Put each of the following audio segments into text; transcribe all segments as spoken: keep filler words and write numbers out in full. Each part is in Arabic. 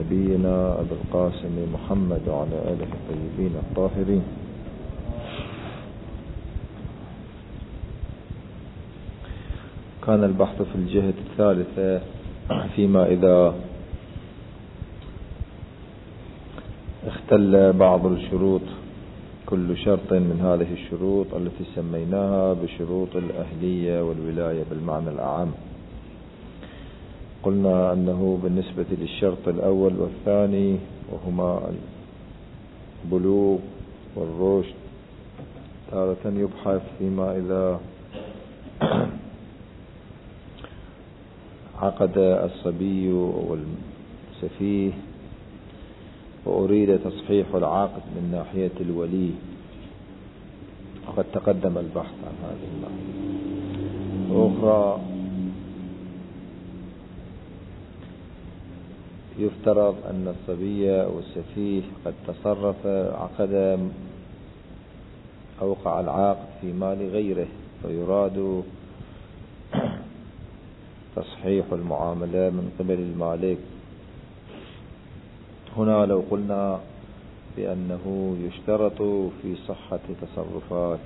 نبينا أبي القاسم محمد وعلى آله الطيبين الطاهرين. كان البحث في الجهة الثالثة فيما إذا اختل بعض الشروط، كل شرط من هذه الشروط التي سميناها بشروط الأهلية والولاية بالمعنى الأعم. قلنا أنه بالنسبة للشرط الأول والثاني وهما البلوغ والرشد، تارة يبحث فيما إذا عقد الصبي والسفيه وأريد تصحيح العقد من ناحية الولي، وقد تقدم البحث عن هذه الناحية. وأخرى يفترض أن الصبي والسفيه قد تصرف عقد أوقع العقد في مال غيره، فيراد تصحيح المعاملة من قبل المالك. هنا لو قلنا بأنه يشترط في صحة تصرفات،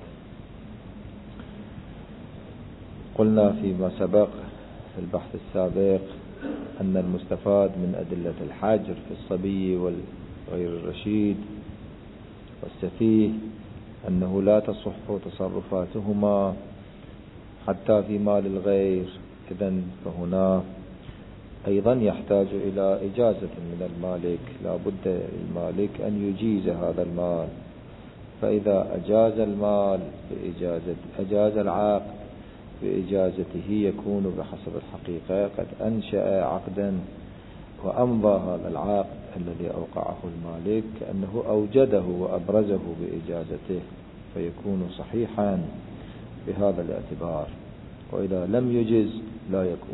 قلنا فيما سبق في البحث السابق أن المستفاد من أدلة الحجر في الصبي والغير الرشيد والسفيه أنه لا تصح تصرفاتهما حتى في مال الغير. إذن فهنا أيضا يحتاج إلى إجازة من المالك، لا بد للمالك أن يجيز هذا المال. فإذا أجاز المال بإجازة أجاز العقد بإجازته، يكون بحسب الحقيقة قد أنشأ عقدا وأمضى هذا العقد الذي أوقعه المالك كأنه أوجده وأبرزه بإجازته، فيكون صحيحا بهذا الاعتبار. وإذا لم يجز لا يكون.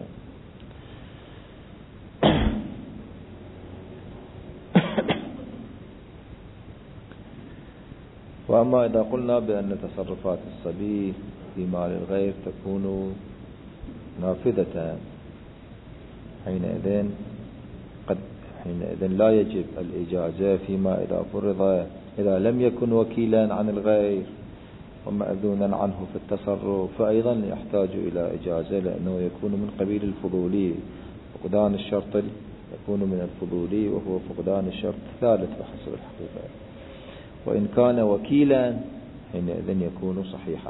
وأما إذا قلنا بأن تصرفات الصبي في مال الغير تكون نافذة، حينئذ قد حينئذ لا يجب الإجازة فيما إذا فرض إذا لم يكن وكيلا عن الغير ومأذونا عنه في التصرف، فأيضا يحتاج إلى إجازة، لأنه يكون من قبيل الفضولي. فقدان الشرط يكون من الفضولي، وهو فقدان الشرط الثالث بحسب الحقيقة. وإن كان وكيلا حينئذ يكون صحيحا.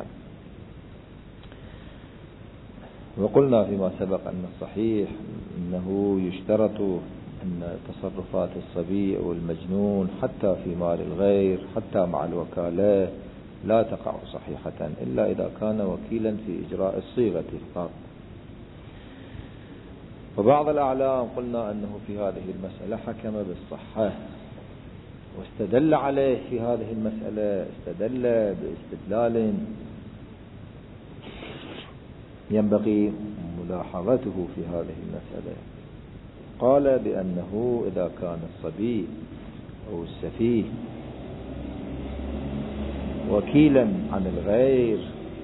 وقلنا فيما سبق أن الصحيح أنه يشترط أن تصرفات الصبي أو المجنون حتى في مال الغير حتى مع الوكالة لا تقع صحيحة إلا إذا كان وكيلا في إجراء الصيغة فقط. وبعض الأعلام قلنا أنه في هذه المسألة حكم بالصحة واستدل عليه في هذه المسألة، استدل باستدلال ينبغي ملاحظته في هذه المسألة. قال بأنه إذا كان الصبي أو السفيه وكيلا عن الغير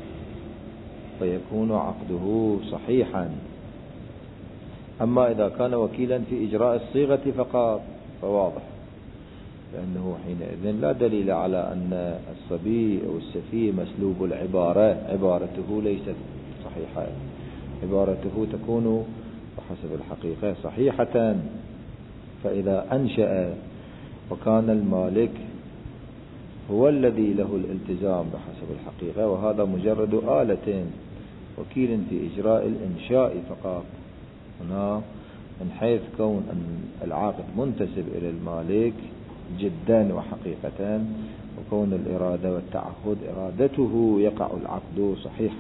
فيكون عقده صحيحا. أما إذا كان وكيلا في إجراء الصيغة فقط فواضح، لأنه حينئذ لا دليل على أن الصبي أو السفيه مسلوب العبارة، عبارته ليست صحيحة، عبارته تكون بحسب الحقيقة صحيحة. فإذا أنشأ وكان المالك هو الذي له الالتزام بحسب الحقيقة، وهذا مجرد آلة، وكيل في إجراء الإنشاء فقط. هنا من حيث كون أن العقد منتسب إلى المالك جدا وحقيقة، وكون الإرادة والتعهد إرادته، يقع العقد صحيحا.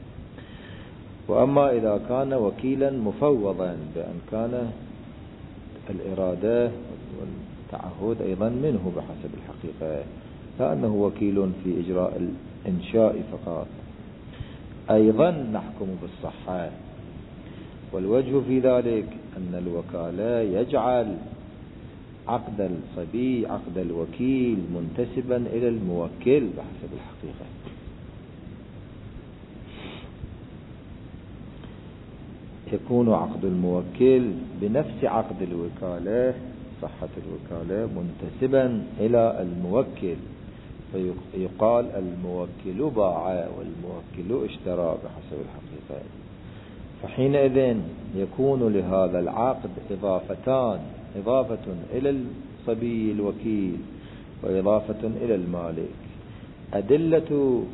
وأما إذا كان وكيلا مفوضا بأن كان الإرادة والتعهد أيضا منه بحسب الحقيقة، لأنه وكيل في إجراء الإنشاء فقط، أيضا نحكم بالصحة. والوجه في ذلك أن الوكالة يجعل عقد الصبي عقد الوكيل منتسبا إلى الموكل بحسب الحقيقة. يكون عقد الموكل بنفس عقد الوكالة صحة الوكالة منتسبا إلى الموكل، فيقال الموكل باع والموكل اشترى بحسب الحقيقة. فحينئذ يكون لهذا العقد إضافتان، إضافة إلى الصبي الوكيل وإضافة إلى المالك. أدلة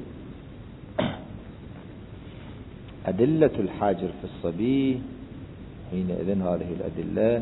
أدلة الحاجر في الصبي حينئذ هذه الأدلة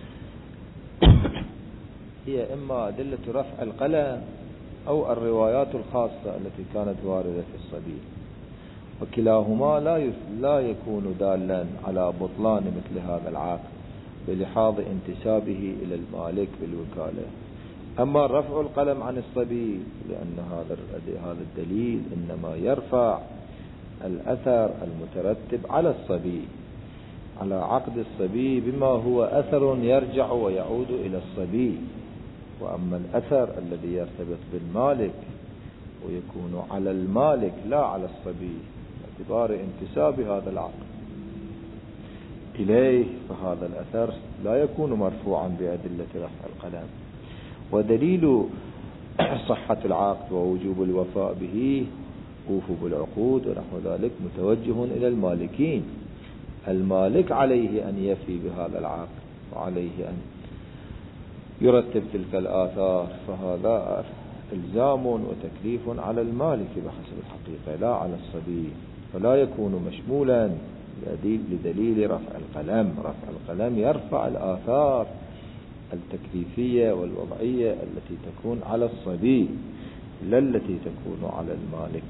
هي إما أدلة رفع القلم أو الروايات الخاصة التي كانت واردة في الصبي، وكلاهما لا لا يكون دالا على بطلان مثل هذا العقد بلحاظ انتسابه إلى المالك بالوكالة. أما رفع القلم عن الصبي لأن هذا هذا الدليل إنما يرفع الأثر المترتب على الصبي، على عقد الصبي بما هو أثر يرجع ويعود إلى الصبي. وأما الأثر الذي يرتبط بالمالك ويكون على المالك لا على الصبي باعتبار انتساب هذا العقد إليه، فهذا الأثر لا يكون مرفوعا بأدلة رفع القلم. ودليل صحة العقد ووجوب الوفاء به وقوف بالعقود ونحو ذلك متوجه إلى المالكين. المالك عليه أن يفي بهذا العقد وعليه أن يرتب تلك الآثار، فهذا إلزام وتكليف على المالك بحسب الحقيقة لا على الصبي، فلا يكون مشمولا لدليل رفع القلم. رفع القلم يرفع الآثار التكليفية والوضعية التي تكون على الصبي لا التي تكون على المالك.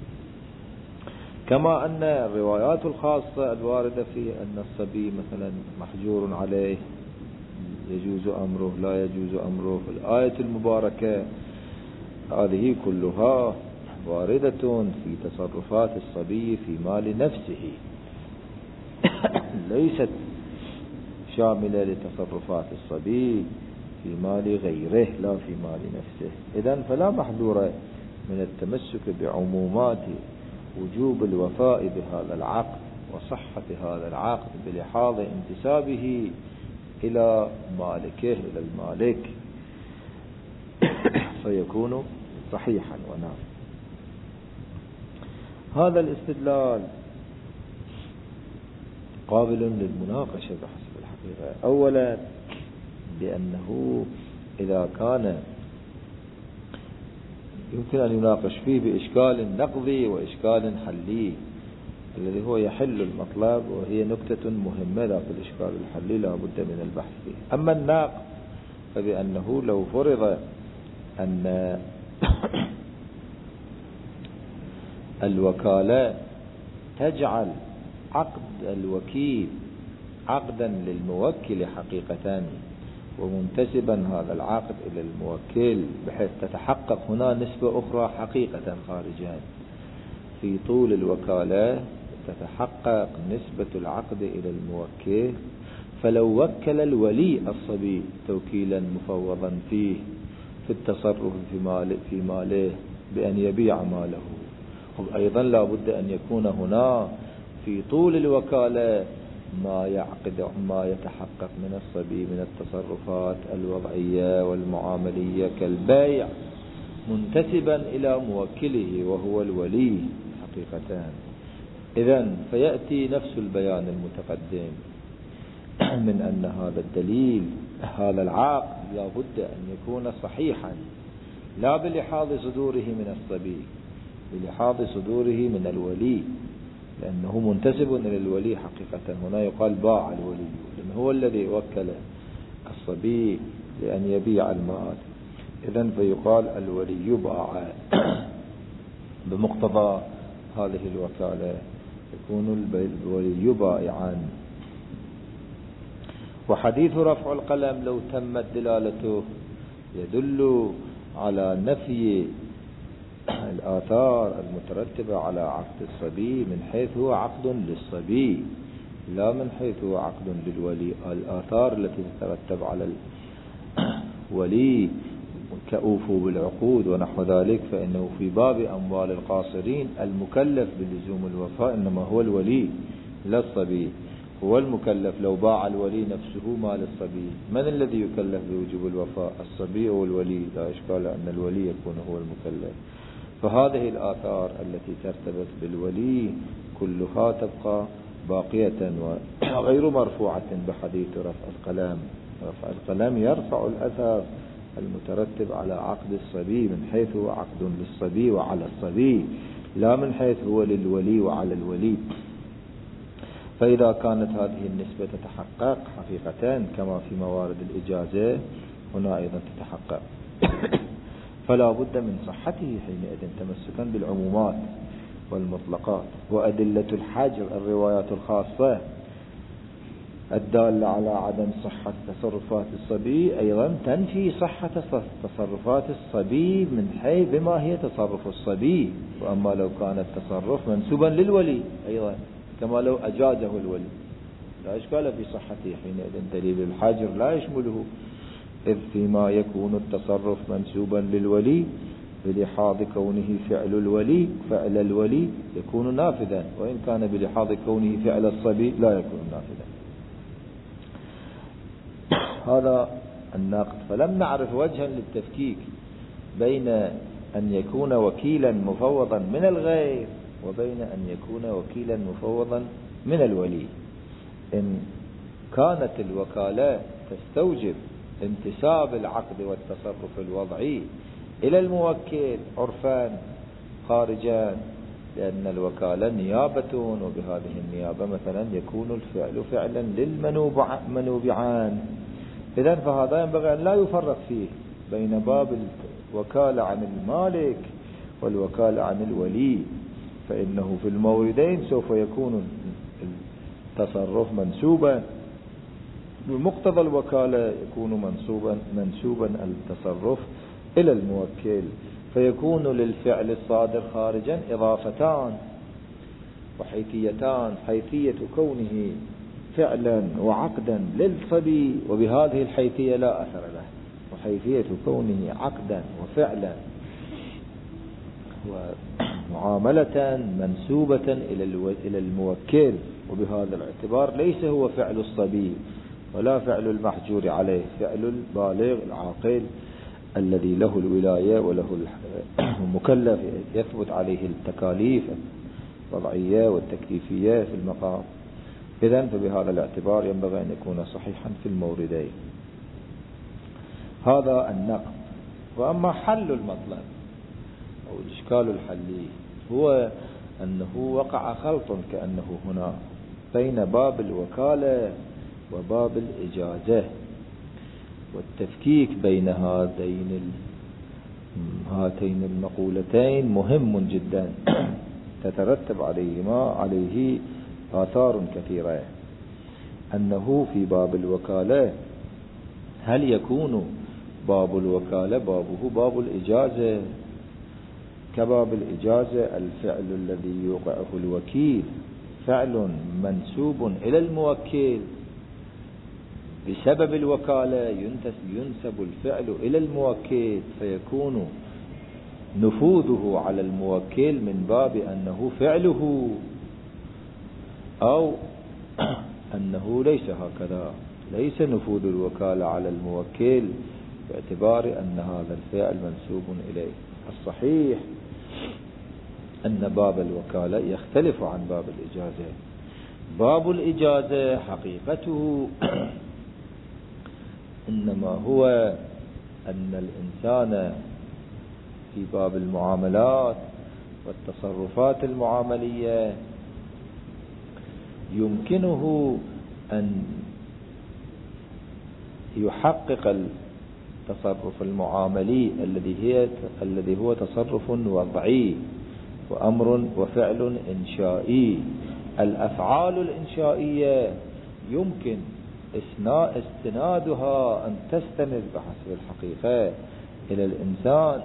كما أن الروايات الخاصة الواردة في أن الصبي مثلا محجور عليه يجوز أمره لا يجوز أمره، الآية المباركة هذه كلها واردة في تصرفات الصبي في مال نفسه، ليست شاملة لتصرفات الصبي في مال غيره لا في مال نفسه. إذن فلا محذور من التمسك بعمومات وجوب الوفاء بهذا العقد وصحة هذا العقد بلحاظ انتسابه إلى مالكه إلى المالك فيكون صحيحا ونافعا. هذا الاستدلال قابل للمناقشة بحسب الحقيقة. أولا بأنه إذا كان يمكن أن يناقش فيه بإشكال نقضي وإشكال حلي، الذي هو يحل المطلب وهي نكتة مهمة لا في الإشكال الحلي لا بد من البحث فيه. أما الناقض فبأنه لو فرض أن الوكالة تجعل عقد الوكيل عقدا للموكل حقيقة ومنتسبا هذا العقد إلى الموكل بحيث تتحقق هنا نسبة أخرى حقيقة خارجا في طول الوكالة، تتحقق نسبة العقد إلى الموكل. فلو وكل الولي الصبي توكيلا مفوضا فيه في التصرف في ماله, في ماله بأن يبيع ماله، أيضا لا بد أن يكون هنا في طول الوكالة ما يعقد ما يتحقق من الصبي من التصرفات الوضعية والمعاملية كالبيع منتسبا إلى موكله وهو الولي حقيقة. إذن فيأتي نفس البيان المتقدم من أن هذا الدليل هذا العقد لا بد أن يكون صحيحا لا بلحاظ صدوره من الصبي بلحاظ صدوره من الولي، لأنه منتسب إلى الولي حقيقة. هنا يقال باع الولي لأنه هو الذي وكل الصبي لأن يبيع المال، إذن فيقال الولي باع بمقتضى هذه الوكالة يكون الولي بائعا. وحديث رفع القلم لو تمت دلالته يدل على نفي الآثار المترتبة على عقد الصبي من حيث هو عقد للصبي لا من حيث هو عقد للولي. الآثار التي تترتب على الولي كأوفوا بالعقود ونحو ذلك فإنه في باب أموال القاصرين المكلف بلزوم الوفاء إنما هو الولي لا الصبي. هو المكلف لو باع الولي نفسه مال الصبي. من الذي يكلف بوجوب الوفاء؟ الصبي أو الولي؟ لا إشكال أن الولي يكون هو المكلف. فهذه الآثار التي ترتبط بالولي كلها تبقى باقية وغير مرفوعة بحديث رفع القلم. رفع القلم يرفع الأثر المترتب على عقد الصبي من حيث هو عقد للصبي وعلى الصبي، لا من حيث هو للولي وعلى الولي. فإذا كانت هذه النسبة تتحقق حقيقة كما في موارد الإجازة، هنا أيضا تتحقق. فلا بد من صحته حينئذ تمسكا بالعمومات والمطلقات. وأدلة الحجر الروايات الخاصة الدالة على عدم صحة تصرفات الصبي أيضا تنفي صحة تصرفات الصبي من حيث بما هي تصرف الصبي. وأما لو كان التصرف منسوبا للولي أيضا كما لو أجازه الولي لا إشكال في صحته حينئذ. دليل الحجر لا يشمله، إذ فيما يكون التصرف منسوبا للولي بلحاظ كونه فعل الولي فعل الولي يكون نافذا، وإن كان بلحاظ كونه فعل الصبي لا يكون نافذا. هذا النقد. فلم نعرف وجها للتفكيك بين أن يكون وكيلا مفوضا من الغير وبين أن يكون وكيلا مفوضا من الولي. إن كانت الوكالة تستوجب انتساب العقد والتصرف الوضعي إلى الموكل عرفان خارجا، لأن الوكالة نيابة، وبهذه النيابة مثلا يكون الفعل فعلا للمنوبعان. إذن فهذا ينبغي أن لا يفرق فيه بين باب الوكالة عن المالك والوكالة عن الولي، فإنه في الموردين سوف يكون التصرف منسوبا بمقتضى الوكالة، يكون منسوبا منسوبا التصرف إلى الموكل، فيكون للفعل الصادر خارجا إضافتان وحيثيتان: حيثية كونه فعلا وعقدا للصبي وبهذه الحيثية لا أثر له، وحيثية كونه عقدا وفعلا ومعاملة منسوبة إلى الموكل، وبهذا الاعتبار ليس هو فعل الصبي ولا فعل المحجور عليه، فعل البالغ العاقل الذي له الولاية وله المكلف يثبت عليه التكاليف الوضعية والتكليفية في المقام. إذن فبهذا الاعتبار ينبغي أن يكون صحيحا في الموردين. هذا النقد. وأما حل المطلب أو الإشكال الحلي هو أنه وقع خلط كأنه هنا بين باب الوكالة وباب الإجازة، والتفكيك بين هاتين هاتين المقولتين مهم جدا تترتب عليهما عليه آثار كثيرة. أنه في باب الوكالة هل يكون باب الوكالة بابه باب الإجازة كباب الإجازة؟ الفعل الذي يوقعه الوكيل فعل منسوب إلى الموكل بسبب الوكالة، ينسب الفعل إلى الموكل، فيكون نفوذه على الموكل من باب أنه فعله، أو أنه ليس هكذا، ليس نفوذ الوكالة على الموكل باعتبار أن هذا الفعل منسوب إليه. الصحيح أن باب الوكالة يختلف عن باب الإجازة. باب الإجازة حقيقته إنما هو أن الإنسان في باب المعاملات والتصرفات المعاملية يمكنه أن يحقق التصرف المعاملي الذي هي الذي هو تصرف وضعي وأمر وفعل إنشائي. الأفعال الإنشائية يمكن استنادها أن تستند بحسب الحقيقة إلى الإنسان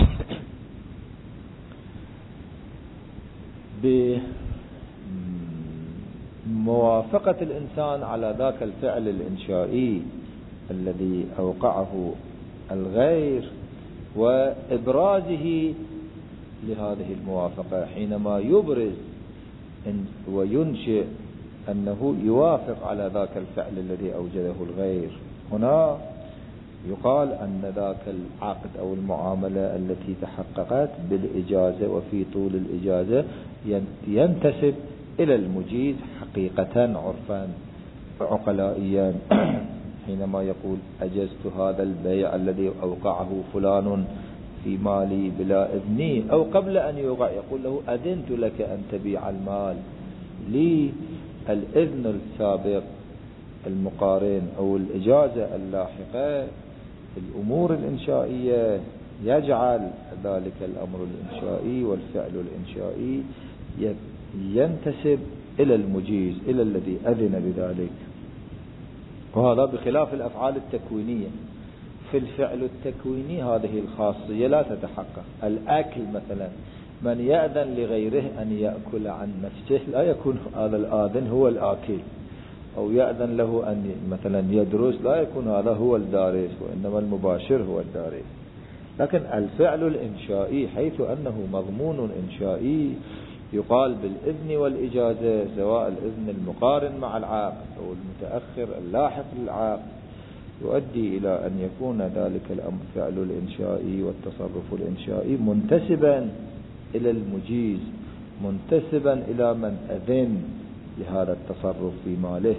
بموافقة الإنسان على ذاك الفعل الإنشائي الذي أوقعه الغير وإبرازه لهذه الموافقة. حينما يبرز وينشئ أنه يوافق على ذاك الفعل الذي أوجده الغير. هنا يقال أن ذاك العقد أو المعاملة التي تحققت بالإجازة وفي طول الإجازة ينتسب إلى المجيز حقيقة عرفا عقلائيا، حينما يقول أجزت هذا البيع الذي أوقعه فلان في مالي بلا إذني، أو قبل أن يوقع يقول له أذنت لك أن تبيع المال. لي الإذن السابق المقارن أو الإجازة اللاحقة في الأمور الإنشائية يجعل ذلك الأمر الإنشائي والفعل الإنشائي ينتسب إلى المجيز، إلى الذي أذن بذلك. وهذا بخلاف الأفعال التكوينية. في الفعل التكويني هذه الخاصية لا تتحقق. الأكل مثلا، من يأذن لغيره أن يأكل عن نفسه لا يكون هذا الآذن هو الآكل، أو يأذن له أن مثلا يدرس لا يكون هذا هو الدارس، وإنما المباشر هو الدارس. لكن الفعل الإنشائي حيث أنه مضمون إنشائي يقال بالإذن والإجازة، سواء الإذن المقارن مع العقد أو المتأخر اللاحق للعقد، يؤدي إلى أن يكون ذلك الأمر فعل الإنشائي والتصرف الإنشائي منتسبا إلى المجيز، منتسبا إلى من أذن لهذا التصرف في ماله.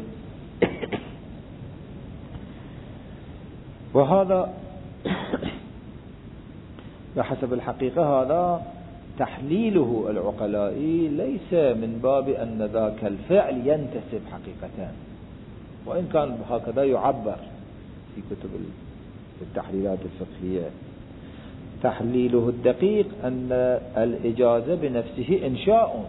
وهذا بحسب الحقيقة هذا تحليله العقلائي ليس من باب أن ذاك الفعل ينتسب حقيقة، وإن كان هكذا يعبر في كتب التحليلات الفقهية. تحليله الدقيق أن الإجازة بنفسه إنشاء،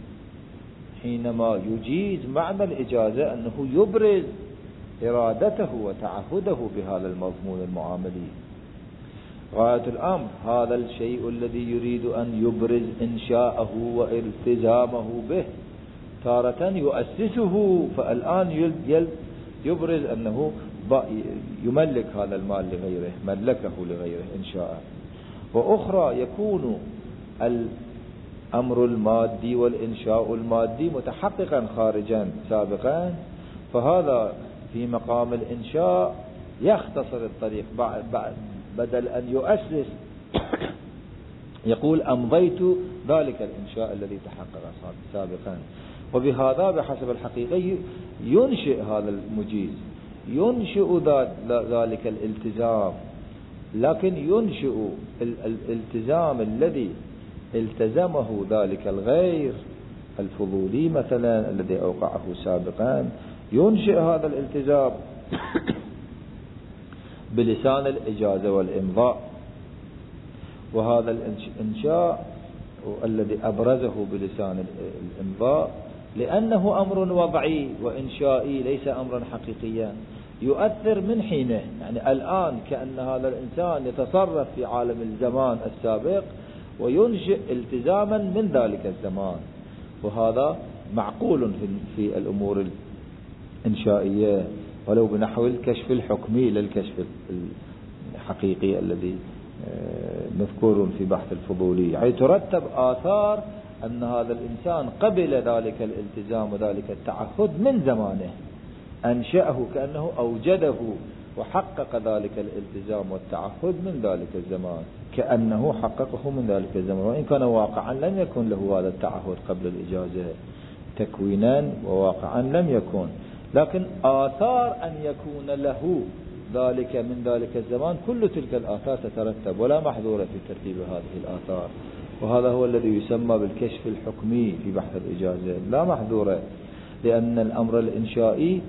حينما يجيز معنى الإجازة أنه يبرز إرادته وتعهده بهذا المضمون المعاملي. غاية الأمر هذا الشيء الذي يريد أن يبرز إنشاءه والتزامه به، تارة يؤسسه، فالآن يبرز أنه يملك هذا المال لغيره، ملكه لغيره إنشاءه. وأخرى يكون الأمر المادي والإنشاء المادي متحققا خارجا سابقا، فهذا في مقام الإنشاء يختصر الطريق، بعد بدل أن يؤسس يقول أمضيت ذلك الإنشاء الذي تحقق سابقا. وبهذا بحسب الحقيقة ينشئ هذا المجيز، ينشئ ذلك الالتزام، لكن ينشئ الالتزام الذي التزمه ذلك الغير الفضولي مثلا الذي أوقعه سابقا، ينشئ هذا الالتزام بلسان الإجازة والإمضاء. وهذا الإنشاء الذي أبرزه بلسان الإمضاء لأنه أمر وضعي وإنشائي ليس أمرا حقيقيا، يؤثر من حينه. يعني الآن كأن هذا الإنسان يتصرف في عالم الزمان السابق وينشئ التزاما من ذلك الزمان، وهذا معقول في الأمور الإنشائية، ولو بنحو الكشف الحكمي للكشف الحقيقي الذي مذكور في بحث الفضولي، يعني ترتب آثار أن هذا الإنسان قبل ذلك الالتزام وذلك التعهد من زمانه، أنشأه كأنه أوجده وحقق ذلك الالتزام والتعهد من ذلك الزمان، كأنه حققه من ذلك الزمان، وإن كان واقعا لم يكن له هذا التعهد قبل الإجازة، تكوينا وواقعا لم يكن، لكن آثار أن يكون له ذلك من ذلك الزمان كل تلك الآثار تترتب ولا محظورة في ترتيب هذه الآثار. وهذا هو الذي يسمى بالكشف الحكمي في بحث الإجازة، لا محظورة، لأن الأمر الإنشائي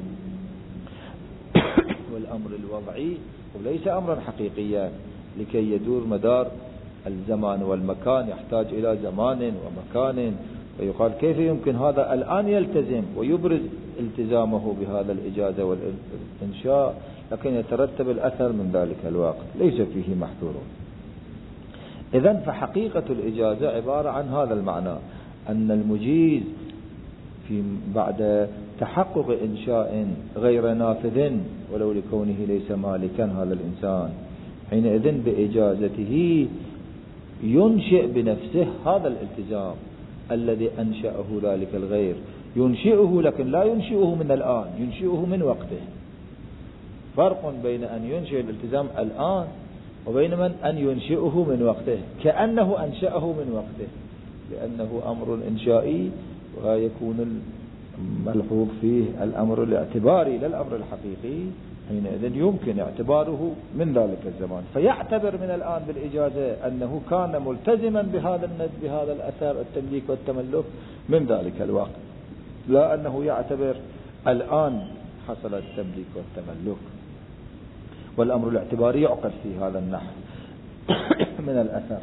والأمر الوضعي وليس أمرا حقيقيا، لكي يدور مدار الزمان والمكان يحتاج إلى زمان ومكان، فيقال كيف يمكن هذا الآن يلتزم ويبرز التزامه بهذا الإجازة والإنشاء، لكن يترتب الأثر من ذلك الوقت ليس فيه محظور. إذن فحقيقة الإجازة عبارة عن هذا المعنى، أن المجيز في بعد تحقق إنشاء غير نافذ ولو لكونه ليس مالكا هذا الإنسان، حينئذ بإجازته ينشئ بنفسه هذا الالتزام الذي أنشأه ذلك الغير، ينشئه لكن لا ينشئه من الآن، ينشئه من وقته. فرق بين أن ينشئ الالتزام الآن وبين من أن ينشئه من وقته، كأنه أنشأه من وقته، لأنه أمر إنشائي ويكون الملحوظ فيه الأمر الاعتباري لا الأمر الحقيقي، حينئذ يمكن اعتباره من ذلك الزمان، فيعتبر من الآن بالإجازة أنه كان ملتزما بهذا الند بهذا الأثر التمليك والتملك من ذلك الوقت، لا أنه يعتبر الآن حصل التمليك والتملك. والأمر الاعتباري يعقد في هذا النحو من الأثر.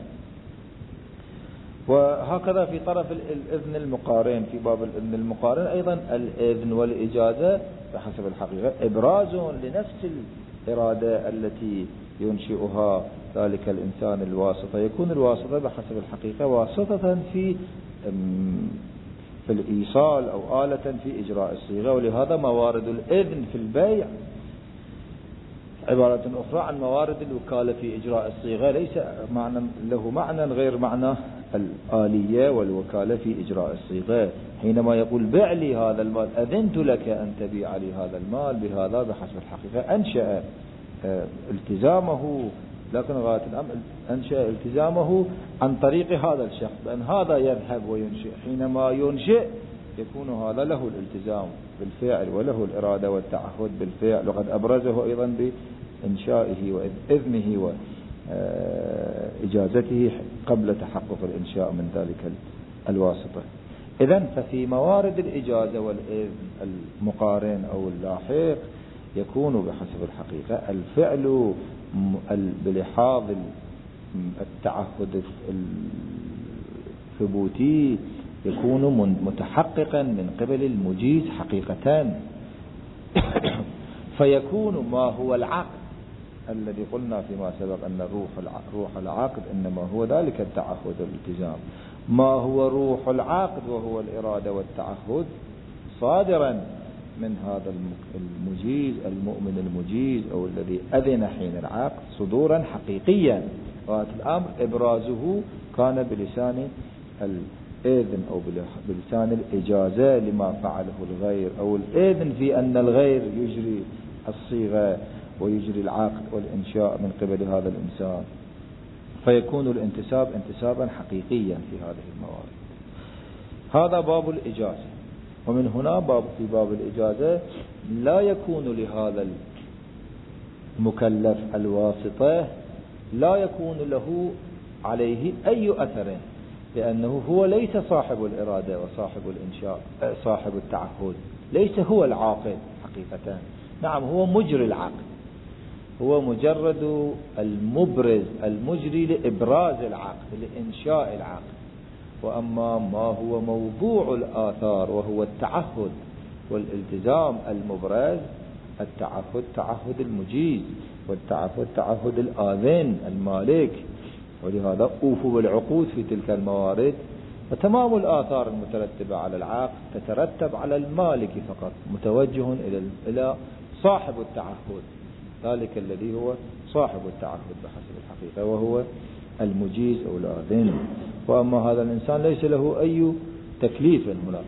وهكذا في طرف الإذن المقارن، في باب الإذن المقارن أيضا الإذن والإجازة بحسب الحقيقة إبراز لنفس الإرادة التي ينشئها ذلك الإنسان الواسطة، يكون الواسطة بحسب الحقيقة واسطة في في الإيصال أو آلة في إجراء الصيغة. ولهذا موارد الإذن في البيع عبارة أخرى عن موارد الوكالة في إجراء الصيغة، ليس معنى له معنى غير معنى الآلية والوكالة في إجراء الصيغة. حينما يقول بع لي هذا المال، أذنت لك أن تبيع لي هذا المال بهذا بحسب الحقيقة، أنشأ التزامه، لكن غاية الأمر أنشأ التزامه عن طريق هذا الشخص، بأن هذا يذهب وينشئ. حينما ينشئ يكون هذا له الالتزام بالفعل وله الإرادة والتعهد بالفعل، وقد أبرزه أيضا بإنشائه وإذنه وإجازته قبل تحقق الإنشاء من ذلك الواسطة. إذن ففي موارد الإجازة والإذن المقارن أو اللاحق يكون بحسب الحقيقة الفعل بلحاظ التعهد الثبوتي يكون متحققا من قبل المجيز حقيقة، فيكون ما هو العقد الذي قلنا فيما سبق أن روح روح العقد إنما هو ذلك التعهد والالتزام، ما هو روح العقد وهو الإرادة والتعهد صادرا من هذا المجيز المؤمن المجيز أو الذي أذن حين العقد صدورا حقيقيا، والأمر إبرازه كان بلسان الإذن أو بلسان الإجازة لما فعله الغير، أو الإذن في أن الغير يجري الصيغة ويجري العقد والإنشاء من قبل هذا الإنسان، فيكون الانتساب انتسابا حقيقيا في هذه الموارد. هذا باب الإجازة. ومن هنا باب في باب الإجازة لا يكون لهذا المكلف الواسطة لا يكون له عليه أي أثر، لأنه هو ليس صاحب الإرادة وصاحب الإنشاء صاحب التعهد، ليس هو العاقد حقيقة. نعم هو مجري العقد، هو مجرد المبرز المجري لإبراز العقد لإنشاء العقد، وأما ما هو موضوع الآثار وهو التعهد والالتزام المبرز، التعهد تعهد المجيز والتعهد تعهد الآذن المالك، ولهذا أوفوا بالعقود في تلك الموارد. وتمام الآثار المترتبة على العقد تترتب على المالك فقط، متوجه إلى صاحب التعهد، ذلك الذي هو صاحب التعهد بحسب الحقيقة وهو المجيز أو الآذن. وأما هذا الإنسان ليس له أي تكليف هنا،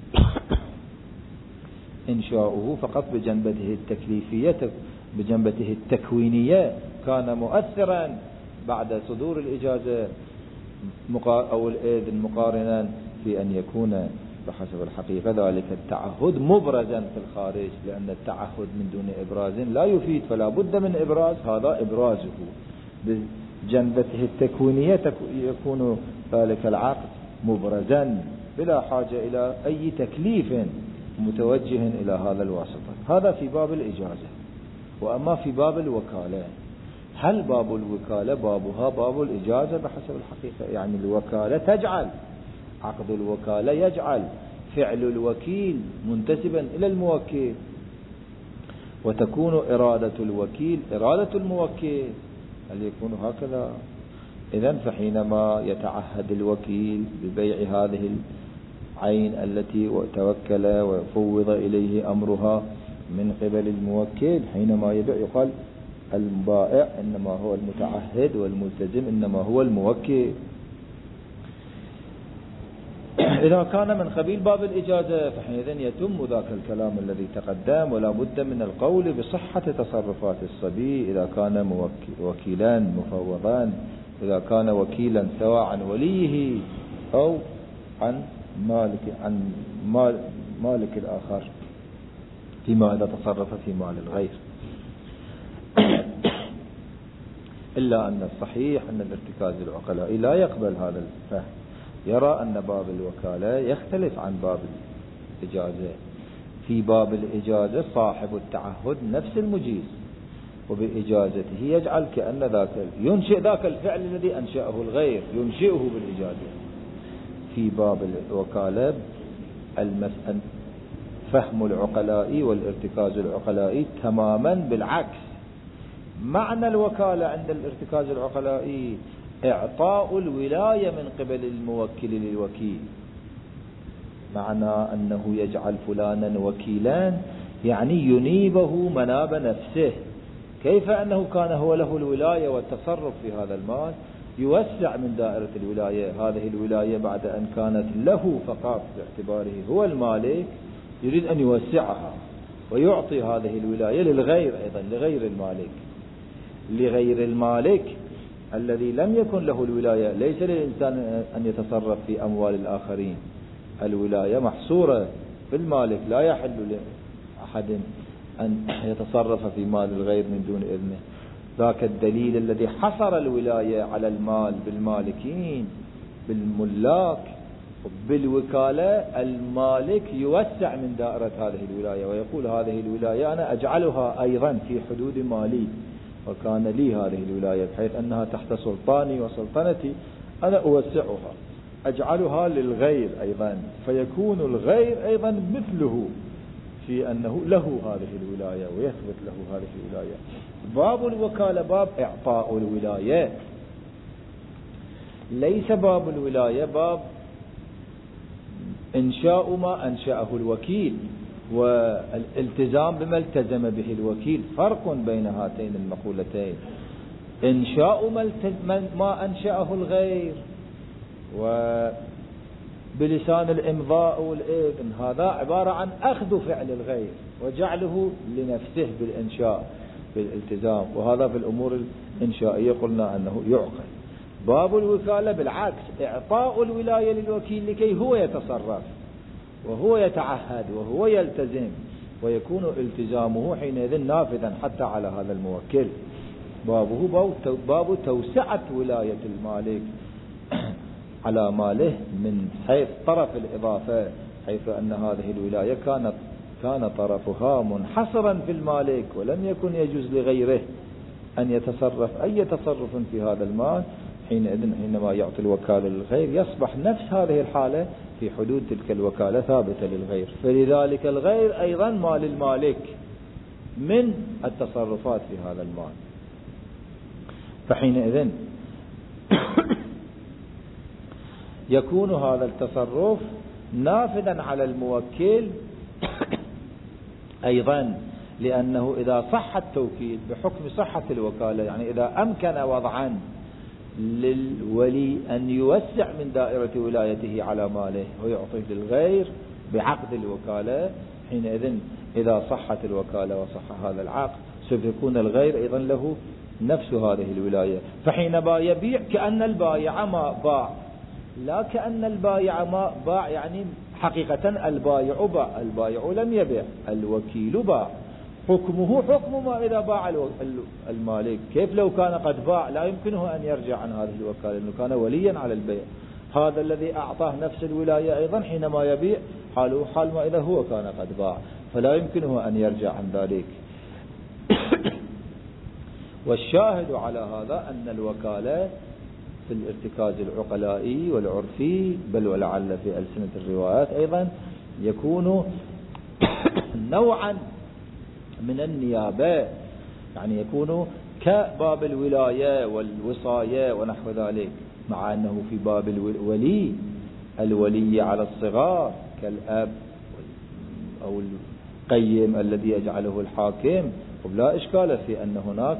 إنشاؤه فقط بجنبته التكليفية بجنبته التكوينية كان مؤثرا بعد صدور الإجازة أو الإذن مقارنا في أن يكون بحسب الحقيقة ذلك التعهد مبرزا في الخارج، لأن التعهد من دون إبراز لا يفيد، فلا بد من إبراز، هذا إبرازه بجنبته التكوينية يكون ذلك العقد مبرزا بلا حاجة إلى أي تكليف متوجه إلى هذا الواسطة. هذا في باب الإجازة. وأما في باب الوكالة، هل باب الوكالة بابها باب الإجازة بحسب الحقيقة؟ يعني الوكالة تجعل عقد الوكالة يجعل فعل الوكيل منتسبا إلى الموكل، وتكون إرادة الوكيل إرادة الموكل، هل يكون هكذا؟ إذن فحينما يتعهد الوكيل ببيع هذه العين التي توكل وفوض إليه أمرها من قبل الموكل، حينما يبيع يقال البائع إنما هو المتعهد والملتزم إنما هو الموكل. إذا كان من قبيل باب الإجازة فحينئذ يتم ذاك الكلام الذي تقدم، ولا بد من القول بصحة تصرفات الصبي إذا كان وكيلان مفوضان، إذا كان وكيلا سواء عن وليه أو عن مالك عن مال مالك الآخر فيما إذا تصرف في مال الغير. إلا أن الصحيح أن الارتكاز العقلائي لا يقبل هذا الفهم، يرى أن باب الوكالة يختلف عن باب الإجازة. في باب الإجازة صاحب التعهد نفس المجيز، وبإجازته يجعل كأن ذاك ينشئ ذاك الفعل الذي أنشأه الغير ينشئه بالإجازة. في باب الوكالة المسألة فهم العقلائي والارتكاز العقلائي تماما بالعكس. معنى الوكالة عند الارتكاز العقلائي إعطاء الولاية من قبل الموكل للوكيل، معنى أنه يجعل فلانا وكيلا يعني ينيبه مناب نفسه. كيف أنه كان هو له الولاية والتصرف في هذا المال، يوسع من دائرة الولاية. هذه الولاية بعد أن كانت له فقط باعتباره هو المالك، يريد أن يوسعها ويعطي هذه الولاية للغير أيضا، لغير المالك لغير المالك الذي لم يكن له الولاية. ليس للإنسان أن يتصرف في أموال الآخرين، الولاية محصورة في المالك، لا يحل لأحد أن يتصرف في مال الغير من دون إذنه. ذاك الدليل الذي حصر الولاية على المال بالمالكين بالملاك بالوكالة، المالك يوسع من دائرة هذه الولاية ويقول هذه الولاية أنا أجعلها أيضا في حدود مالي، وكان لي هذه الولاية بحيث أنها تحت سلطاني وسلطنتي، أنا أوسعها أجعلها للغير أيضا، فيكون الغير أيضا مثله في أنه له هذه الولاية ويثبت له هذه الولاية. باب الوكالة باب إعطاء الولاية، ليس باب الولاية باب إنشاء ما أنشأه الوكيل والالتزام بما التزم به الوكيل. فرق بين هاتين المقولتين. إنشاء ما أنشأه الغير وبلسان الإمضاء والإذن هذا عبارة عن أخذ فعل الغير وجعله لنفسه بالإنشاء بالالتزام، وهذا في الأمور الإنشائية قلنا أنه يعقل. باب الوكالة بالعكس، إعطاء الولاية للوكيل لكي هو يتصرف وهو يتعهد وهو يلتزم، ويكون التزامه حينئذ نافذا حتى على هذا الموكل. بابه باب توسعة ولاية المالك على ماله من حيث طرف الإضافة، حيث أن هذه الولاية كانت كان طرفها منحصرا في المالك ولم يكن يجوز لغيره أن يتصرف أي تصرف في هذا المال. حينئذ حينما يعطي الوكالة للغير يصبح نفس هذه الحالة في حدود تلك الوكالة ثابتة للغير، فلذلك الغير أيضا مال المالك من التصرفات في هذا المال. فحينئذ يكون هذا التصرف نافذا على الموكل أيضا، لأنه إذا صح التوكيل بحكم صحة الوكالة، يعني إذا أمكن وضعا للولي أن يوسع من دائرة ولايته على ماله ويعطيه للغير بعقد الوكالة، حينئذ إذا صحت الوكالة وصح هذا العقد سوف يكون الغير أيضا له نفس هذه الولاية. فحينما يبيع كأن البائع ما باع، لا كأن البائع ما باع، يعني حقيقة البائع باع، البائع لم يبيع، الوكيل باع. حكمه حكم ما إذا باع المالك. كيف لو كان قد باع لا يمكنه أن يرجع عن هذه الوكالة لأنه كان وليا على البيع. هذا الذي أعطاه نفس الولاية أيضا حينما يبيع حاله حال ما إذا هو كان قد باع، فلا يمكنه أن يرجع عن ذلك. والشاهد على هذا أن الوكالة في الارتكاز العقلائي والعرفي بل ولعل في ألسنة الروايات أيضا يكون نوعا من النيابة، يعني يكون كباب الولاية والوصاية ونحو ذلك، مع أنه في باب الولي الولي على الصغار كالأب أو القيم الذي يجعله الحاكم، ولا إشكال في أن هناك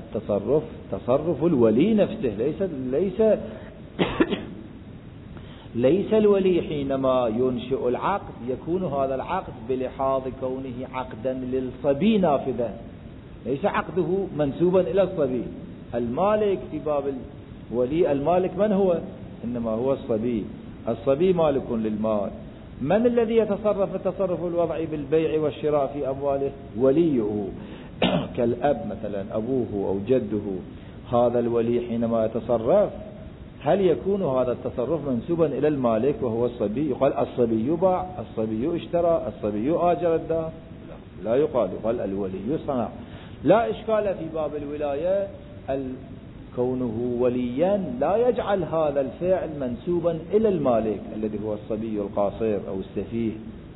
التصرف تصرف الولي نفسه، ليس ليس ليس الولي حينما ينشئ العقد يكون هذا العقد بلحاظ كونه عقدا للصبي نافذا، ليس عقده منسوبا إلى الصبي. المالك في باب الولي، المالك من هو؟ إنما هو الصبي، الصبي مالك للمال. من الذي يتصرف التصرف الوضعي بالبيع والشراء في أمواله؟ وليه، كالأب مثلا، أبوه أو جده. هذا الولي حينما يتصرف هل يكون هذا التصرف منسوبا إلى المالك وهو الصبي؟ يقال الصبي باع، الصبي اشترى، الصبي آجر الدار؟ لا, لا يقال، يقال الولي صنع. لا إشكال في باب الولاية، كونه وليا لا يجعل هذا الفعل منسوبا إلى المالك الذي هو الصبي القاصر أو السفيه.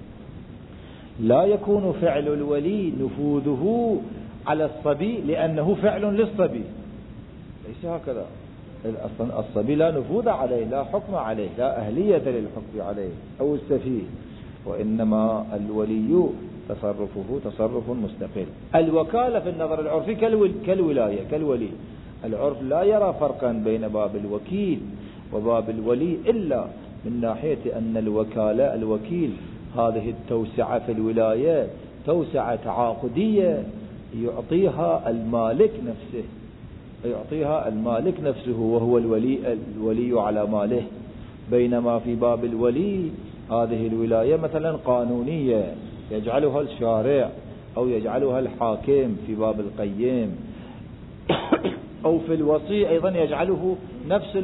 لا يكون فعل الولي نفوذه على الصبي لأنه فعل للصبي، ليس هكذا. أصلا الصبي لا نفوذ عليه، لا حكم عليه، لا أهلية للحكم عليه أو السفيه، وإنما الولي تصرفه تصرف مستقل. الوكالة في النظر العرفي كالولاية كالولي. العرف لا يرى فرقا بين باب الوكيل وباب الولي إلا من ناحية أن الوكالة الوكيل هذه التوسعة في الولاية توسعة تعاقدية يعطيها المالك نفسه، يعطيها المالك نفسه وهو الولي الولي على ماله. بينما في باب الولي هذه الولاية مثلا قانونية يجعلها الشارع أو يجعلها الحاكم في باب القيم، أو في الوصي أيضا يجعله نفس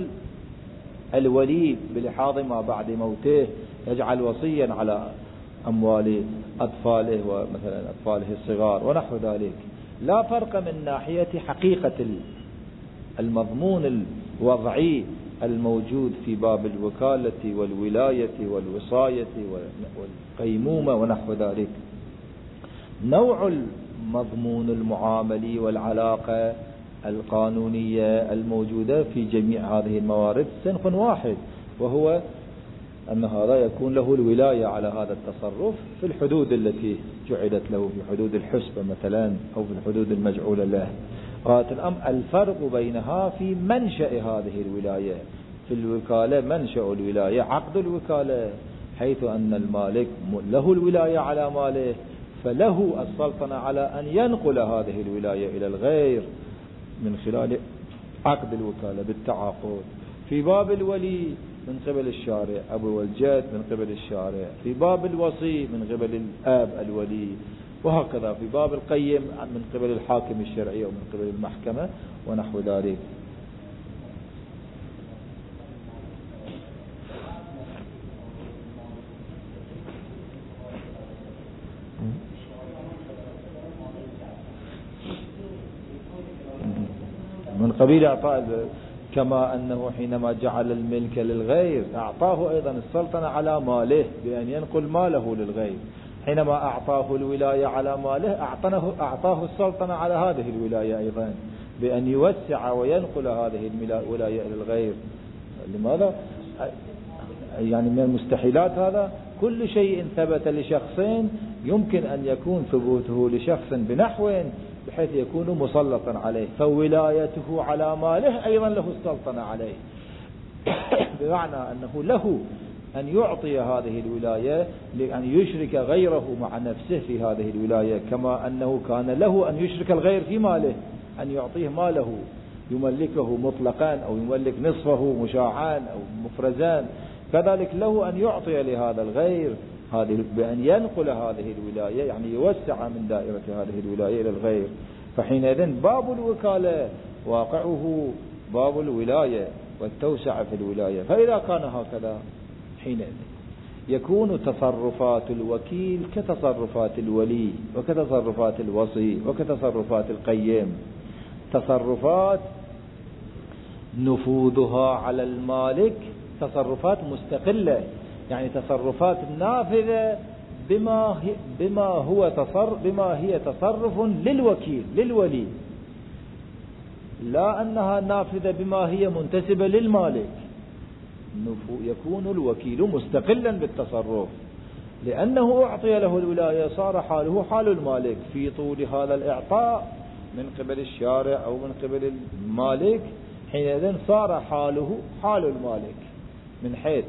الولي بلحاظ ما بعد موته، يجعل وصيا على أموال أطفاله ومثلا أطفاله الصغار ونحو ذلك. لا فرق من ناحية حقيقة المضمون الوضعي الموجود في باب الوكالة والولاية والوصاية والقيمومة ونحو ذلك. نوع المضمون المعاملي والعلاقة القانونية الموجودة في جميع هذه الموارد صنف واحد، وهو أن هذا يكون له الولاية على هذا التصرف في الحدود التي جعلت له، في حدود الحسبة مثلا أو في الحدود المجعولة له. الفرق بينها في منشأ هذه الولاية. في الوكالة منشأ الولاية عقد الوكالة، حيث أن المالك له الولاية على ماله، فله السلطنة على أن ينقل هذه الولاية إلى الغير من خلال عقد الوكالة بالتعاقد. في باب الولي من قبل الشارع أبو والجد، من قبل الشارع. في باب الوصي من قبل الآب الولي، وهكذا في باب القيم من قبل الحاكم الشرعي ومن قبل المحكمة ونحو ذلك. من قبيل إعطاء، كما أنه حينما جعل الملك للغير أعطاه أيضا السلطنة على ماله بأن ينقل ماله للغير. حينما أعطاه الولاية على ماله أعطاه, أعطاه السلطنة على هذه الولاية أيضا بأن يوسع وينقل هذه الولاية إلى الغير. لماذا؟ يعني من المستحيلات هذا. كل شيء ثبت لشخصين يمكن أن يكون ثبوته لشخص بنحو بحيث يكون مسلطا عليه، فولايته على ماله أيضا له السلطنة عليه، بمعنى أنه له أن يعطي هذه الولاية لأن يشرك غيره مع نفسه في هذه الولاية، كما أنه كان له أن يشرك الغير في ماله، أن يعطيه ماله يملكه مطلقا أو يملك نصفه مشاعان أو مفرزان، كذلك له أن يعطي لهذا الغير هذه بأن ينقل هذه الولاية، يعني يوسع من دائرة هذه الولاية إلى الغير. فحينئذ باب الوكالة واقعه باب الولاية والتوسع في الولاية. فإذا كان هكذا حينئذ يكون تصرفات الوكيل كتصرفات الولي وكتصرفات الوصي وكتصرفات القيم، تصرفات نفوذها على المالك تصرفات مستقلة، يعني تصرفات نافذة بما هي بما هو تصرف بما هي تصرف للوكيل للولي، لا أنها نافذة بما هي منتسبة للمالك. يكون الوكيل مستقلا بالتصرف لأنه أعطي له الولاية، صار حاله حال المالك في طول هذا الإعطاء من قبل الشارع أو من قبل المالك. حينئذ صار حاله حال المالك من حيث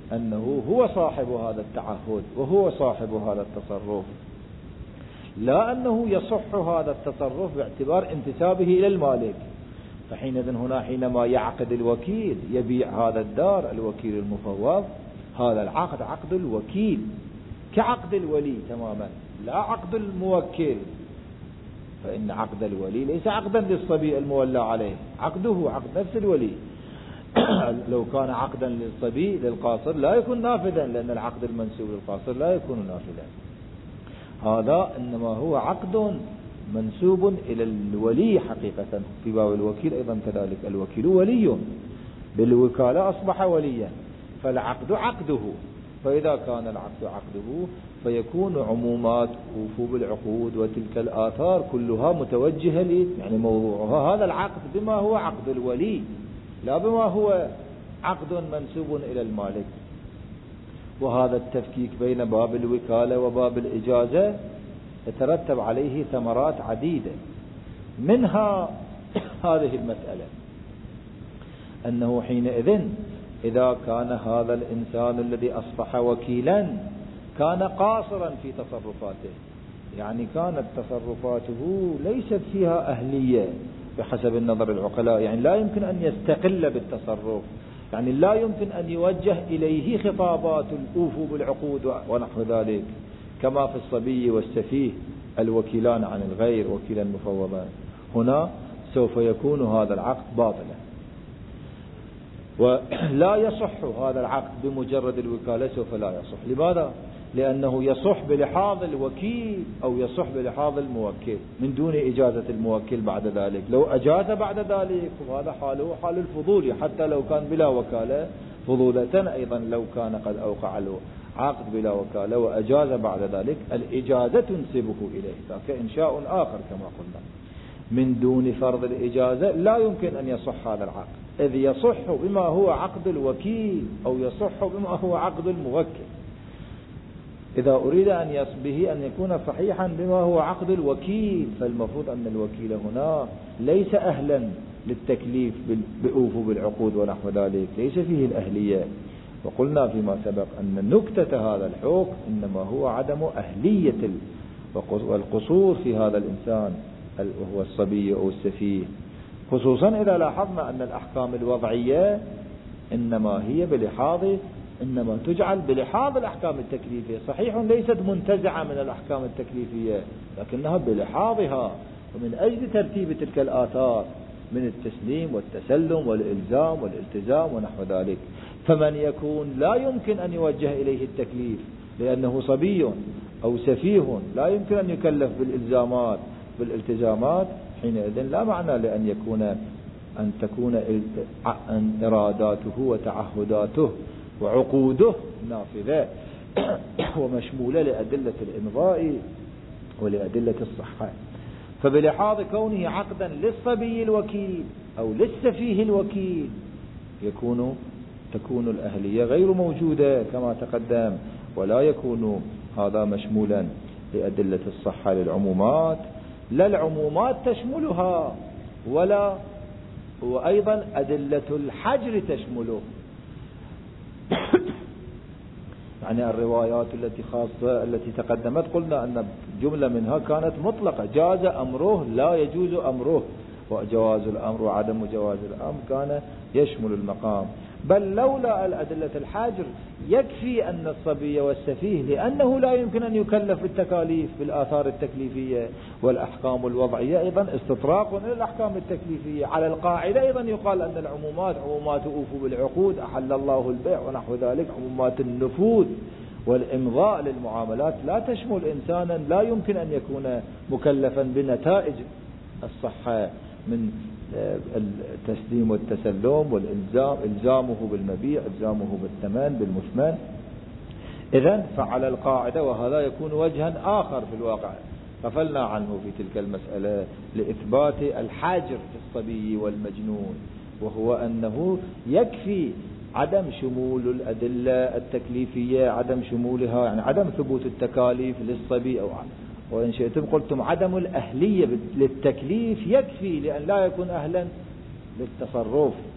أنه هو صاحب هذا التعهد وهو صاحب هذا التصرف، لا أنه يصح هذا التصرف باعتبار انتسابه إلى المالك. فحينئذ هنا حينما يعقد الوكيل يبيع هذا الدار، الوكيل المفوض، هذا العقد عقد الوكيل كعقد الولي تماما، لا عقد الموكل. فإن عقد الولي ليس عقدا للصبي المولى عليه، عقده عقد نفس الولي. لو كان عقدا للصبي للقاصر لا يكون نافذا، لأن العقد المنسوب للقاصر لا يكون نافذا. هذا إنما هو عقد منسوب إلى الولي حقيقة. في باب الوكيل أيضا كذلك، الوكيل ولي بالوكالة أصبح وليا، فالعقد عقده. فإذا كان العقد عقده فيكون عمومات وفوب العقود وتلك الآثار كلها متوجهة لي، يعني موضوعها هذا العقد بما هو عقد الولي، لا بما هو عقد منسوب إلى المالك. وهذا التفكيك بين باب الوكالة وباب الإجازة يترتب عليه ثمرات عديدة، منها هذه المسألة، أنه حينئذ إذا كان هذا الإنسان الذي أصبح وكيلا كان قاصرا في تصرفاته، يعني كانت تصرفاته ليست فيها أهلية بحسب النظر العقلاء، يعني لا يمكن أن يستقل بالتصرف، يعني لا يمكن أن يوجه إليه خطابات الأوفوا بالعقود ونحو ذلك، كما في الصبي والسفيه الوكيلان عن الغير وكيلا مفوضان. هنا سوف يكون هذا العقد باطلا، ولا يصح هذا العقد بمجرد الوكالة، سوف لا يصح. لماذا؟ لأنه يصح بلحاظ الوكيل أو يصح بلحاظ الموكل من دون إجازة الموكل بعد ذلك. لو أجاز بعد ذلك وهذا حاله حال الفضول، حتى لو كان بلا وكالة فضولة أيضا، لو كان قد أوقع له عقد بلا وكالة وأجاز بعد ذلك الإجازة تنسبه إليه، ذاك إنشاء آخر كما قلنا. من دون فرض الإجازة لا يمكن أن يصح هذا العقد، إذ يصح بما هو عقد الوكيل أو يصح بما هو عقد الموكل. إذا أريد أن يصبه أن يكون صحيحا بما هو عقد الوكيل، فالمفروض أن الوكيل هنا ليس أهلا للتكليف بأوفوا بالعقود ونحو ذلك، ليس فيه الأهلية. وقلنا فيما سبق أن نكتة هذا الحكم إنما هو عدم أهلية والقصور في هذا الإنسان وهو الصبي أو السفيه، خصوصا إذا لاحظنا أن الأحكام الوضعية إنما هي بلحاظ إنما تجعل بلحاظ الأحكام التكليفية، صحيح ليست منتزعة من الأحكام التكليفية لكنها بلحاظها، ومن أجل ترتيب تلك الآثار من التسليم والتسلم والإلزام والالتزام ونحو ذلك. فمن يكون لا يمكن أن يوجه إليه التكليف لأنه صبي أو سفيه، لا يمكن أن يكلف بالإلزامات بالالتزامات، حينئذ لا معنى لأن يكون أن تكون أن إراداته وتعهداته وعقوده نافذة ومشمولة لأدلة الإمضاء ولأدلة الصحة. فبلحاظ كونه عقدا للصبي الوكيل أو للسفيه الوكيل يكون تكون الأهلية غير موجودة كما تقدم، ولا يكون هذا مشمولا لأدلة الصحة للعمومات، لا العمومات تشملها ولا وأيضا أدلة الحجر تشمله. يعني الروايات التي خاصة التي تقدمت قلنا أن جملة منها كانت مطلقة، جاز أمره لا يجوز أمره، وجواز الأمر وعدم جواز الأمر كان يشمل المقام. بل لولا الأدلة الحجر يكفي أن الصبي والسفيه لأنه لا يمكن أن يكلف بالتكاليف بالآثار التكليفية والأحكام الوضعية أيضا استطراق إلى الأحكام التكليفية. على القاعدة أيضا يقال أن العمومات عمومات أوفوا بالعقود، أحل الله البيع ونحو ذلك، عمومات النفوذ والإمضاء للمعاملات لا تشمل إنسانا لا يمكن أن يكون مكلفا بنتائج الصحة من التسليم والتسلم والإلزام، إلزامه بالمبيع، إلزامه بالثمن بالمثمن. إذن فعلى القاعدة، وهذا يكون وجها آخر في الواقع غفلنا عنه في تلك المسألة لإثبات الحاجر في الصبي والمجنون، وهو أنه يكفي عدم شمول الأدلة التكليفية، عدم شمولها يعني عدم ثبوت التكاليف للصبي، أو وإن شئتم قلتم عدم الأهلية للتكليف يكفي لأن لا يكون أهلا للتصرف.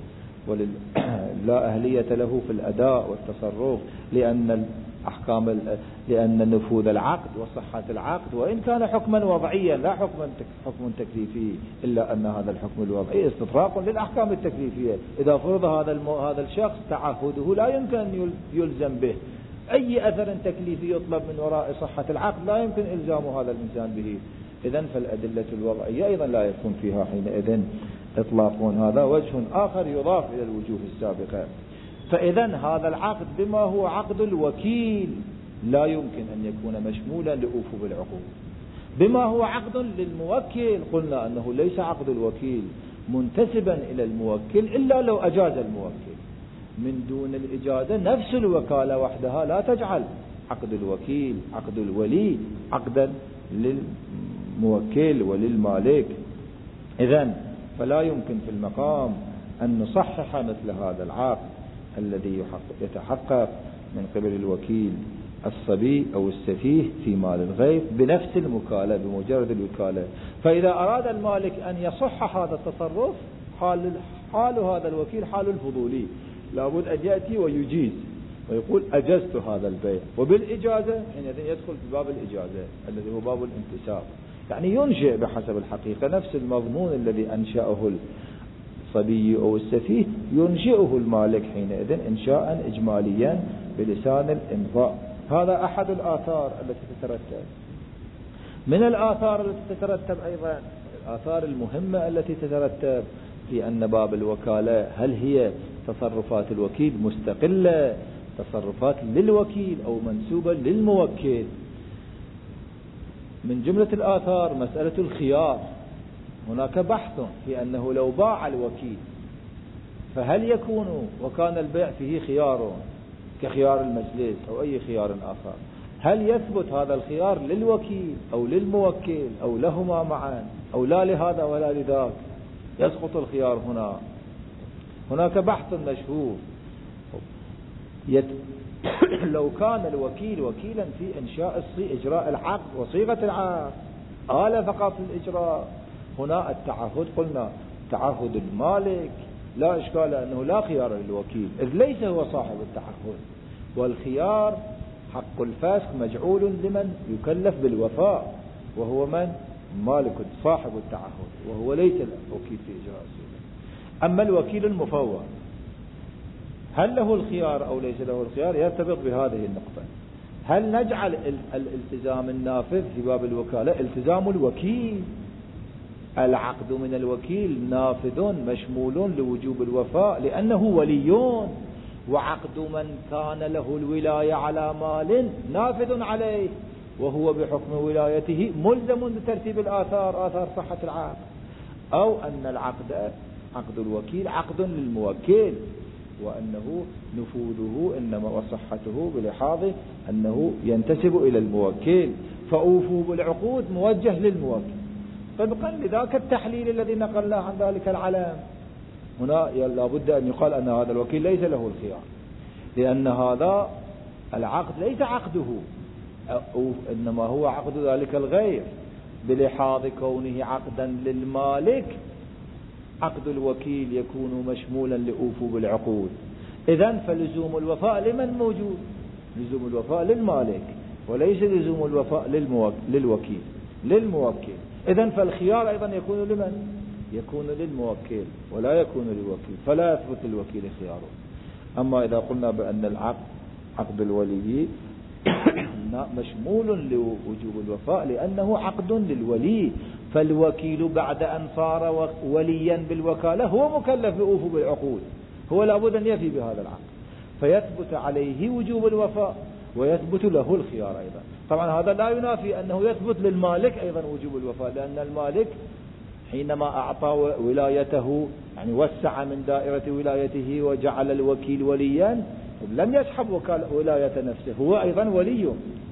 ولا أهلية له في الأداء والتصرف، لأن أحكام لأن نفوذ العقد وصحة العقد وإن كان حكما وضعيا لا حكما حكم تكليفي، إلا أن هذا الحكم الوضعي استطراق للأحكام التكليفية. إذا فرض هذا هذا الشخص تعهده لا يمكن أن يلزم به أي أثر تكليفي يطلب من وراء صحة العقد، لا يمكن إلزام هذا الإنسان به. إذن فالأدلة الوضعية أيضا لا يكون فيها حينئذ إطلاق. هذا وجه آخر يضاف إلى الوجوه السابقة. فإذا هذا العقد بما هو عقد الوكيل لا يمكن أن يكون مشمولا لأوفوا بالعقود. بما هو عقد للموكل قلنا أنه ليس عقد الوكيل منتسبا إلى الموكل إلا لو أجاز الموكل. من دون الإجازة نفس الوكالة وحدها لا تجعل عقد الوكيل عقد الولي عقدا للموكل وللمالك. إذن فلا يمكن في المقام أن نصحح مثل هذا العقد الذي يتحقق من قبل الوكيل الصبي أو السفيه في مال الغير بنفس المكالة بمجرد الوكالة. فإذا أراد المالك أن يصح هذا التصرف حال حال هذا الوكيل حال الفضولي، لابد أن يأتي ويجيز ويقول أجزت هذا البيع، وبالإجازة حينئذ يدخل في باب الإجازة الذي هو باب الانتساب، يعني ينشئ بحسب الحقيقة نفس المضمون الذي أنشأه الصبي أو السفيه ينشئه المالك حينئذ إنشاء إجماليا بلسان الإمضاء. هذا أحد الآثار التي تترتب. من الآثار التي تترتب أيضا الآثار المهمة التي تترتب في أن باب الوكالة هل هي تصرفات الوكيل مستقلة تصرفات للوكيل أو منسوبة للموكل. من جملة الآثار مسألة الخيار. هناك بحث في أنه لو باع الوكيل فهل يكون وكان البيع فيه خيار كخيار المجلس أو أي خيار آخر، هل يثبت هذا الخيار للوكيل أو للموكل أو لهما معا أو لا لهذا ولا لذاك، يسقط الخيار هنا. هناك بحث مشهور يت... لو كان الوكيل وكيلا في إنشاء إجراء العقد وصيغة العقد آل فقط الإجراء، هنا التعهد قلنا تعهد المالك لا إشكال أنه لا خيار للوكيل إذ ليس هو صاحب التعهد، والخيار حق الفسخ مجعول لمن يكلف بالوفاء وهو من مالك صاحب التعهد وهو ليس الوكيل في إجراء الصيغة. أما الوكيل المفوض هل له الخيار أو ليس له الخيار يرتبط بهذه النقطة. هل نجعل الالتزام النافذ في باب الوكالة التزام الوكيل، العقد من الوكيل نافذ مشمول لوجوب الوفاء لأنه وليون، وعقد من كان له الولاية على مال نافذ عليه وهو بحكم ولايته ملزم بترتيب الآثار آثار صحة العقد، أو أن العقد عقد الوكيل عقد للموكل وأنه نفوذه إنما وصحته بلحاظ أنه ينتسب إلى الموكل، فأوفوا بالعقود موجه للموكل طبقا لذاك التحليل الذي نقلناه عن ذلك العلم. هنا لابد أن يقال أن هذا الوكيل ليس له الخيار، لأن هذا العقد ليس عقده إنما هو عقد ذلك الغير بلحاظ كونه عقدا للمالك. عقد الوكيل يكون مشمولا لأوفوا بالعقود. إذن فلزوم الوفاء لمن موجود؟ لزوم الوفاء للمالك وليس لزوم الوفاء للوكيل للموكل. إذن فالخيار أيضا يكون لمن؟ يكون للموكل ولا يكون للوكيل، فلا يثبت للوكيل خياره. أما إذا قلنا بأن العقد عقد الولي مشمول لوجوب الوفاء لأنه عقد للولي، فالوكيل بعد أن صار وليا بالوكالة هو مكلف بأوفوا بالعقود، هو لابد أن يفي بهذا العقد فيثبت عليه وجوب الوفاء ويثبت له الخيار أيضا. طبعا هذا لا ينافي أنه يثبت للمالك أيضا وجوب الوفاء، لأن المالك حينما أعطى ولايته يعني وسع من دائرة ولايته وجعل الوكيل وليا لم يسحب ولاية نفسه، هو أيضا ولي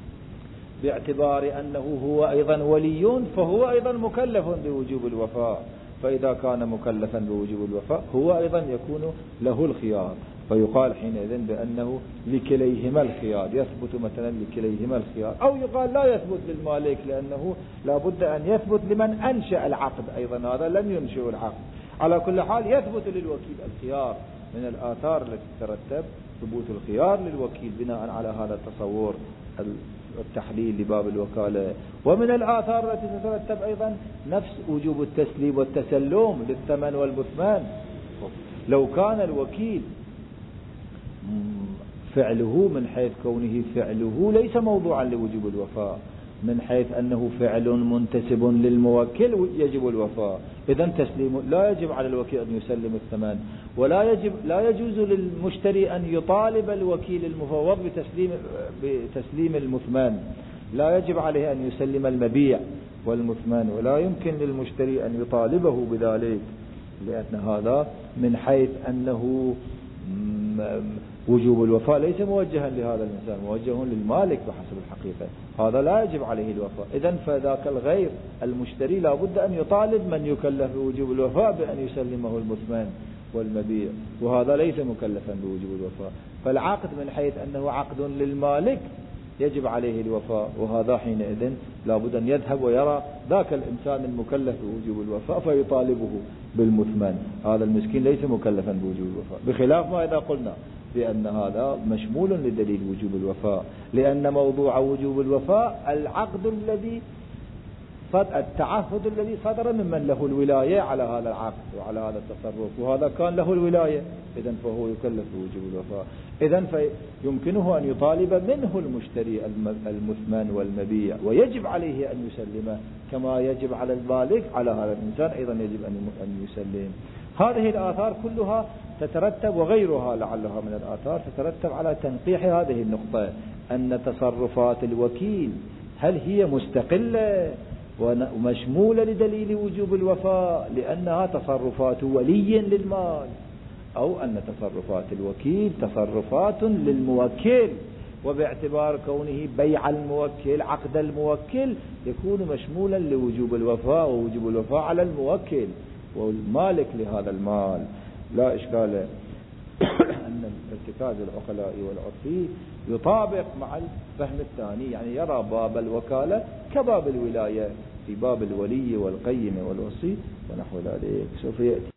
باعتبار أنه هو أيضا ولي فهو أيضا مكلف بوجوب الوفاء، فإذا كان مكلفا بوجوب الوفاء هو أيضا يكون له الخيار، فيقال حينئذ بأنه لكليهما الخيار، يثبت مثلا لكليهما الخيار، أو يقال لا يثبت للمالك لأنه لا بد أن يثبت لمن أنشأ العقد أيضا، هذا لم ينشئ العقد. على كل حال يثبت للوكيل الخيار من الآثار التي تترتب ثبوت الخيار للوكيل بناء على هذا التصور التحليل لباب الوكالة. ومن الآثار التي تترتب أيضا نفس وجوب التسليم والتسلم للثمن والبثمان. لو كان الوكيل فعله من حيث كونه فعله ليس موضوعا لوجوب الوفاء، من حيث أنه فعل منتسب للموكل يجب الوفاء، إذن تسليم لا يجب على الوكيل أن يسلم الثمن، ولا يجب لا يجوز للمشتري أن يطالب الوكيل المفوض بتسليم بتسليم المثمان، لا يجب عليه أن يسلم المبيع والمثمان، ولا يمكن للمشتري أن يطالبه بذلك، لأن هذا من حيث أنه وجوب الوفاء ليس موجها لهذا الإنسان، موجه للمالك بحسب الحقيقة، هذا لا يجب عليه الوفاء. إذن فذاك الغير المشتري لا بد أن يطالب من يكلف بوجوب الوفاء بأن يسلمه المثمان والمبيع، وهذا ليس مكلفا بوجوب الوفاء. فالعقد من حيث أنه عقد للمالك يجب عليه الوفاء، وهذا حينئذ لا بد أن يذهب ويرى ذاك الإنسان المكلف بوجوب الوفاء فيطالبه بالمثمان، هذا المسكين ليس مكلفا بوجوب الوفاء، بخلاف ما إذا قلنا بأن هذا مشمول لدليل وجوب الوفاء، لأن موضوع وجوب الوفاء العقد الذي التعهد الذي صدر ممن له الولاية على هذا العقد وعلى هذا التصرف، وهذا كان له الولاية، إذن فهو يكلف بوجوب الوفاء، إذن فيمكنه أن يطالب منه المشتري المثمن والمبيع، ويجب عليه أن يسلمه كما يجب على المالك على هذا الإنسان أيضا يجب أن يسلم. هذه الآثار كلها تترتب، وغيرها لعلها من الآثار تترتب على تنقيح هذه النقطة، أن تصرفات الوكيل هل هي مستقلة ومشمولة لدليل وجوب الوفاء لأنها تصرفات ولي للمال، أو أن تصرفات الوكيل تصرفات للموكل، وباعتبار كونه بيع الموكل عقد الموكل يكون مشمولا لوجوب الوفاء، ووجوب الوفاء على الموكل والمالك لهذا المال. لا إشكال أن ارتكاز العقلاء والعرفي يطابق مع الفهم الثاني، يعني يرى باب الوكالة كباب الولاية في باب الولي والقيم والوصي ونحو ذلك. سوف يأتي